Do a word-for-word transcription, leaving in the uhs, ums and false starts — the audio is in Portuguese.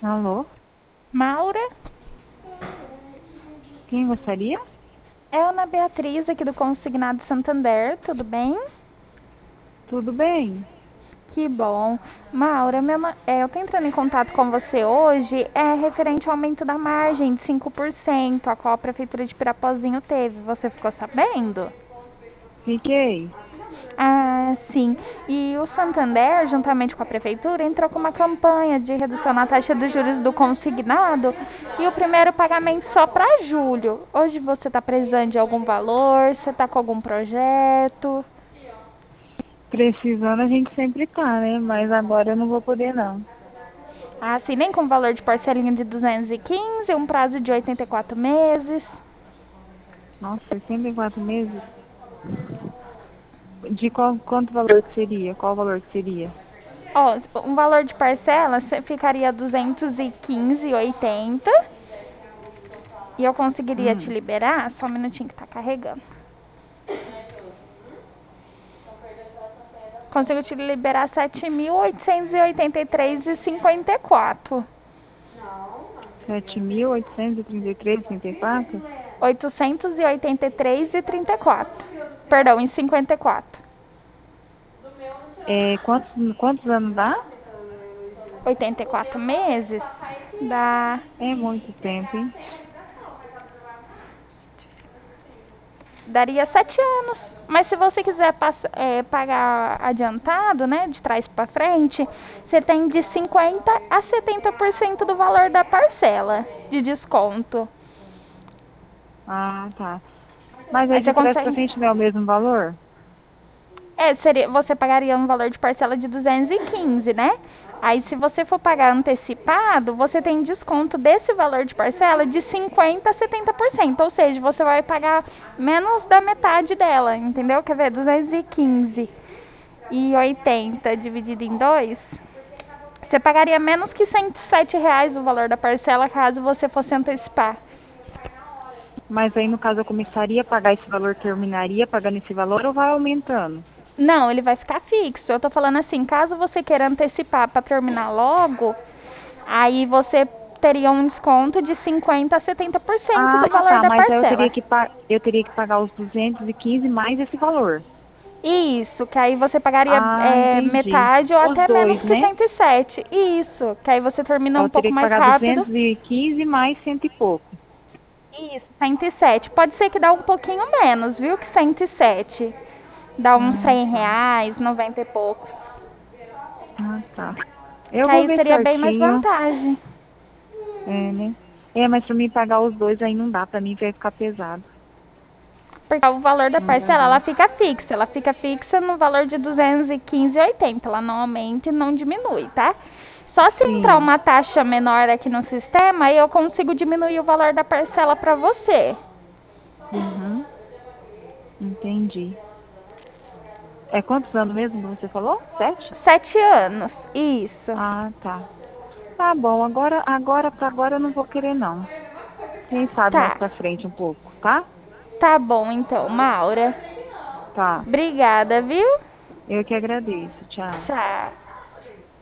Alô? Maura, Quem gostaria? é a Ana Beatriz aqui do Consignado Santander, tudo bem? Tudo bem? Que bom. Maura, minha ma- é, eu tô entrando em contato com você hoje, é referente ao aumento da margem de cinco por cento, a qual a Prefeitura de Pirapozinho teve. Você ficou sabendo? Fiquei. Ah, sim. E o Santander, juntamente com a Prefeitura, entrou com uma campanha de redução na taxa dos juros do consignado e o primeiro pagamento só para julho. Hoje você está precisando de algum valor? Você está com algum projeto? Precisando a gente sempre tá, né? Mas agora eu não vou poder, não. Ah, sim, nem com valor de parcelinha de duzentos e quinze, um prazo de oitenta e quatro meses. Nossa, sessenta e quatro meses? De qual, quanto valor que seria? Qual valor que seria? Ó, um valor de parcela cê- ficaria duzentos e quinze e oitenta e eu conseguiria te Hum, liberar, só um minutinho que tá carregando. Consigo te liberar sete mil oitocentos e oitenta e três e cinquenta e quatro. sete mil oitocentos e trinta e três e trinta e quatro? oitocentos e oitenta e três e trinta e quatro. Perdão, em cinquenta e quatro. É, quantos, quantos anos dá? oitenta e quatro meses dá É muito tempo, hein? daria sete anos. Mas se você quiser passa- é, pagar adiantado, né, de trás para frente, você tem de cinquenta a setenta por cento do valor da parcela de desconto. Ah, tá. Mas aí Aí de você trás pra consegue. frente não é o mesmo valor? É, seria, você pagaria um valor de parcela de duzentos e quinze, né? Aí, se você for pagar antecipado, você tem desconto desse valor de parcela de cinquenta a setenta por cento. Ou seja, você vai pagar menos da metade dela, entendeu? Quer ver? duzentos e quinze e oitenta dividido em dois, você pagaria menos que cento e sete reais o valor da parcela caso você fosse antecipar. Mas aí no caso eu começaria a pagar esse valor, terminaria pagando esse valor ou vai aumentando? Não, ele vai ficar fixo. Eu tô falando assim, caso você queira antecipar para terminar logo, aí você teria um desconto de cinquenta a setenta por cento Ah, do valor tá, da mas aí eu teria parcela. que, pa- eu teria que pagar os duzentos e quinze mais esse valor. Isso, que aí você pagaria Ah, é, entendi. metade ou Os até menos dois, que né? cento e sete. Isso, que aí você termina Então um eu teria pouco que mais pagar rápido. duzentos e quinze mais cento e pouco. Isso, cento e sete. Pode ser que dá um pouquinho menos, viu? Que cento e sete. Dá uns Ah, cem tá. reais, noventa e poucos. Ah, tá. Eu Que vou aí ver seria bem mais certinho. vantagem. É, né? É, mas pra mim pagar os dois aí não dá, pra mim vai ficar pesado. Porque o valor da Não parcela, ela daria. fica fixa. Ela fica fixa no valor de duzentos e quinze e oitenta. Ela não aumenta e não diminui, tá? Só se entrar Sim. uma taxa menor aqui no sistema, aí eu consigo diminuir o valor da parcela para você. Uhum. Entendi. É quantos anos mesmo que você falou? Sete? Sete anos. Isso. Ah, tá. Tá bom, agora, agora pra agora eu não vou querer não. Quem sabe mais Tá. pra frente um pouco, tá? Tá bom então, Maura. Tá. Obrigada, viu? Eu que agradeço. Tchau. Tchau.